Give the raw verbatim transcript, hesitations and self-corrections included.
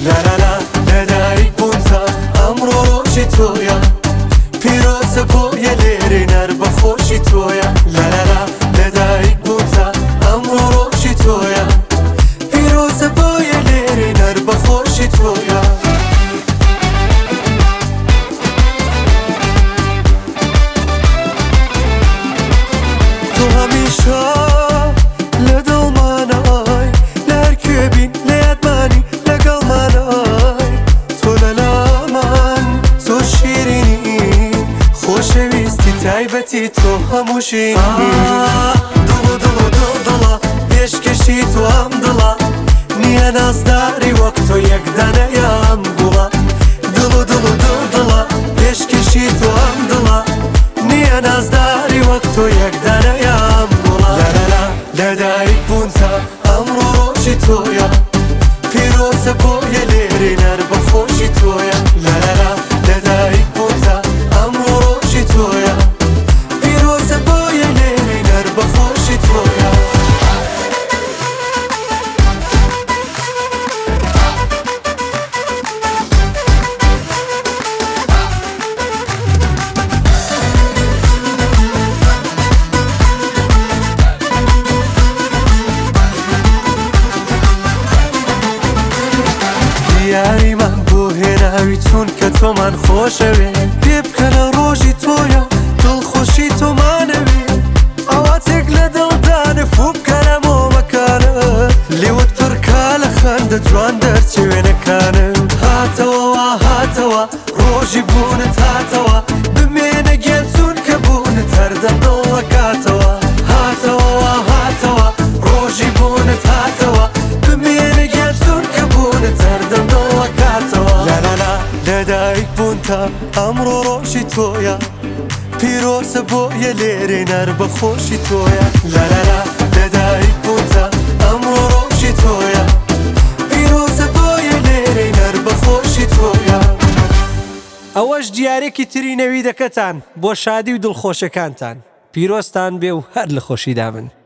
لالالا لەدایک بوونتە ئەمڕۆ ڕۆژی تۆیە پیرۆزە بۆ یەلێرێ نەر بەخۆشی تۆیە لالالا لەدایک بوونتە ئەمڕۆ ڕۆژی تۆیە پیرۆزە بۆ یەلێرێ نەر بەخۆشی تۆیە تۆ هەمیشە لە دڵمانە ئای لە هەر کوێ بین لە یادمانی لەگەڵمانە ئای تۆ لەلامان زۆر شیرینی خۆشەویستی تایبەتی تۆ هەمووشی دڵ و دڵ و دڵ دڵە پێشکەشی تۆ ئەم دڵە نییە نازداری وەک تۆ یەکدانەیە ئەم گوڵە دڵ و دڵ و دڵ دڵە پێشکەشی تۆ ئەم دڵە نییە نازداری وەک تۆ یەکدانەیە ئەم گوڵە لالالا لەدایک بوونتە ئەمڕۆ ڕۆژی تۆیە پیرۆزە بۆ یەلێرێ نەر بەخۆشی تۆیە لالالا لەدایک بوونتە ئەمڕۆ ڕۆژی تۆیە پیرۆزە بۆ یەلێرێ نەر بەخۆشی تۆیە یاریمان بۆ هێناوی چونکە تۆمان خۆشەوێ پێ بکە لە ڕۆژی تۆیە دڵخۆشی تۆمانەوێ ئاواتێک لە دڵدانە فوو بکە لە مۆمەکانە لێوت پڕکا لە خەندە جوان دەرچێ وێنەکانە هاتەوە هاتەوە ڕۆژی بوونت هاتەوە بمێنە گێن چونکە بوونت هەردەم دڵەکاتەوە هاتەوە هاتەوە ڕۆژی بوونت هاتەوە بمێنە گێن چونکە بوونت هەردەم دڵەکاتەوە لالالا لەدایک بوونتە ئەمڕۆ ڕۆژی تۆیە پیرۆزە بۆ یەلێرێ نەر بەخۆشی تۆیە لالالا لەدایک بوونتە ئەمڕۆ ڕۆژی تۆیە پیرۆزە بۆ یەلێرێ نەر بەخۆشی تۆیە. ئەوەش دیارێکی تری نەویدەکەتان بۆ شادی و دڵخۆشەکانتان پیرۆزتان بێ و هەر لە خۆشیدا من.